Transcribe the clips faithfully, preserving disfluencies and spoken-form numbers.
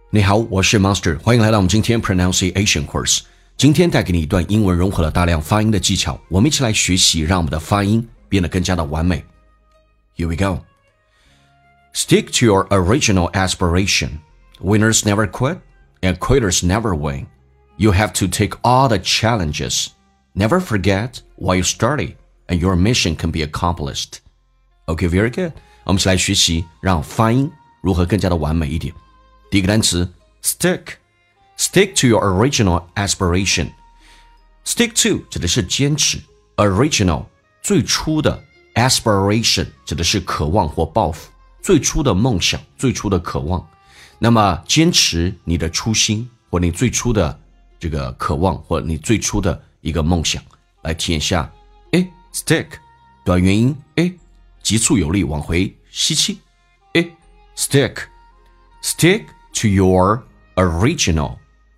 你好，我是 Master， 欢迎来到我们今天 Pronunciation Course。今天带给你一段英文融合了大量发音的技巧，我们一起来学习，让我们的发音变得更加的完美。Here we go. Stick to your original aspiration. Winners never quit, and quitters never win. You have to take all the challenges. Never forget why you started, and your mission can be accomplished. Okay, very good. 我们一起来学习，让发音如何更加的完美一点。第一个单词 stick stick to your original aspiration. Stick to 指的是坚持， original 最初的， aspiration 指的是渴望或抱负，最初的梦想，最初的渴望。那么坚持你的初心，或你最初的这个渴望，或你最初的一个梦想。来体验一下，诶 stick 短元音，诶急促有力往回吸气，诶 stick stick to your original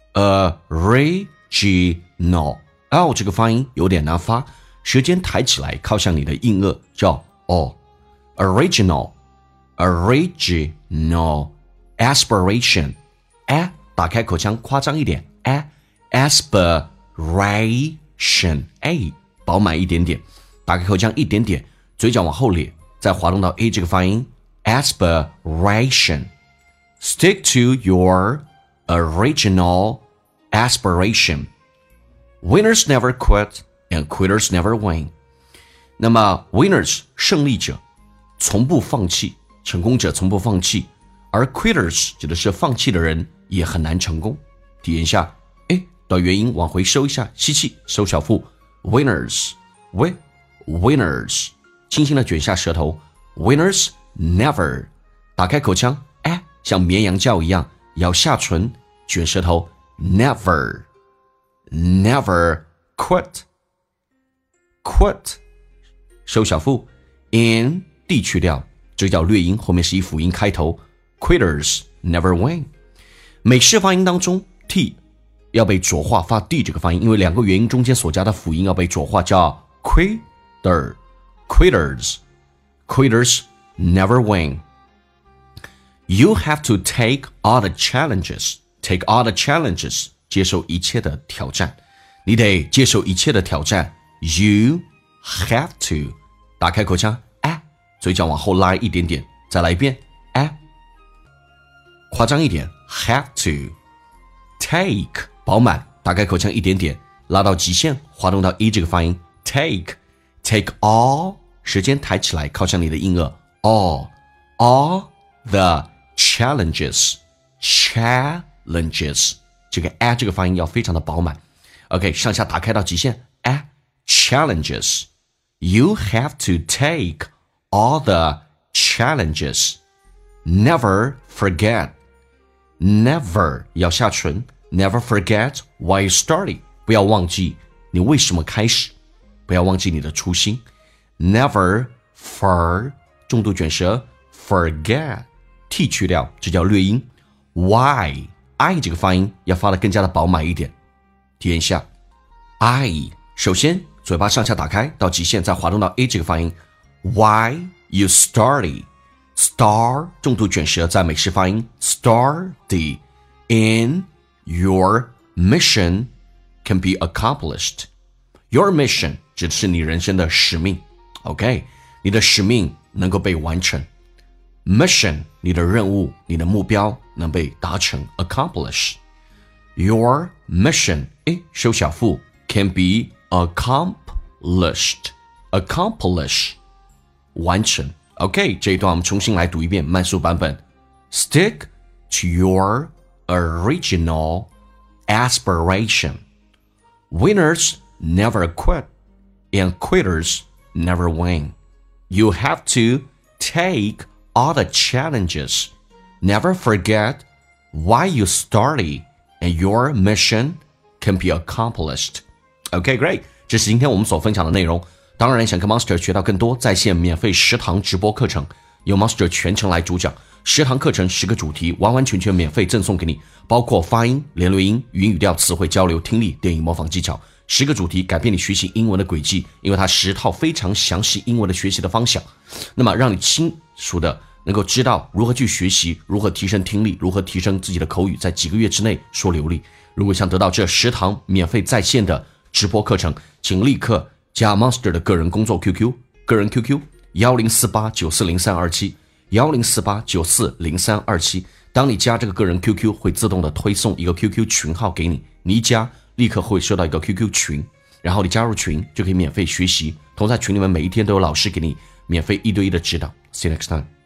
original L 这个发音有点难发，舌尖抬起来靠向你的硬腭，叫 O original original aspiration a 打开口腔夸张一点 a aspiration a 饱满一点点，打开口腔一点点，嘴角往后咧，再滑动到 a 这个发音 aspiration Stick to your original aspiration. Winners never quit, and quitters never win. 那么 winners 胜利者从不放弃，成功者从不放弃，而 quitters 指的是放弃的人也很难成功。体验一下，诶短元音往回收一下，吸气，收小腹 winners w winners 轻轻的卷下舌头 winners never 打开口腔像绵羊叫一样咬下唇，卷舌头 never never quit quit 收小腹 in d 去掉，这叫略音，后面是以辅音开头 quitters never win。 美式发音当中 t 要被浊化发 d 这个发音，因为两个元音中间所加的辅音要被浊化，叫 quitter quitters quitters never win。You have to take all the challenges. Take all the challenges. 接受一切的挑战。你得接受一切的挑战。You have to. 打开口腔，哎，嘴角往后拉一点点，再来一遍，哎，夸张一点 ，have to. Take 饱满，打开口腔一点点，拉到极限，滑动到 e 这个发音。Take. Take all. 舌尖抬起来，靠向你的硬腭。All. All the challenges challenges 这个 a 这个发音要非常的饱满 OK 上下打开到极限 a challenges You have to take all the challenges Never forget Never 要下唇 Never forget why you started 不要忘记你为什么开始不要忘记你的初心 Never for 重度卷舌 forget T 去掉，这叫略音。Y I 这个发音要发得更加的饱满一点。体验一下 I 首先嘴巴上下打开到极限，再滑动到 A 这个发音。Why you started Star 重度卷舌在美式发音 Started in your mission can be accomplished. Your mission 指的是你人生的使命 OK 你的使命能够被完成Mission 你的任务你的目标能被达成 accomplish Your mission 诶收小腹 can be accomplished accomplish 完成 OK 这一段我们重新来读一遍慢速版本 Stick to your original aspiration Winners never quit and quitters never win You have to take all the challenges. Never forget why you started and your mission can be accomplished. Okay, great. 这是今天我们所分享的内容。当然想跟 Master 学到更多在线免费十堂直播课程，由 Master 全程来主讲，十堂课程十个主题，完完全全免费赠送给你，包括发音、连略音、语音语调、词汇交流、听力、电影模仿技巧。十个主题改变你学习英文的轨迹，因为它十套非常详细英文的学习的方向，那么让你清楚的能够知道如何去学习，如何提升听力，如何提升自己的口语，在几个月之内说流利。如果想得到这十堂免费在线的直播课程，请立刻加 Monster 的个人工作 Q Q， 个人 Q Q 一零四八九四零三二七 一零四八九四零三二七。当你加这个个人 Q Q， 会自动的推送一个 Q Q 群号给你，你一加立刻会收到一个 Q Q 群，然后你加入群就可以免费学习，同在群里面每一天都有老师给你免费一对一的指导。See you next time.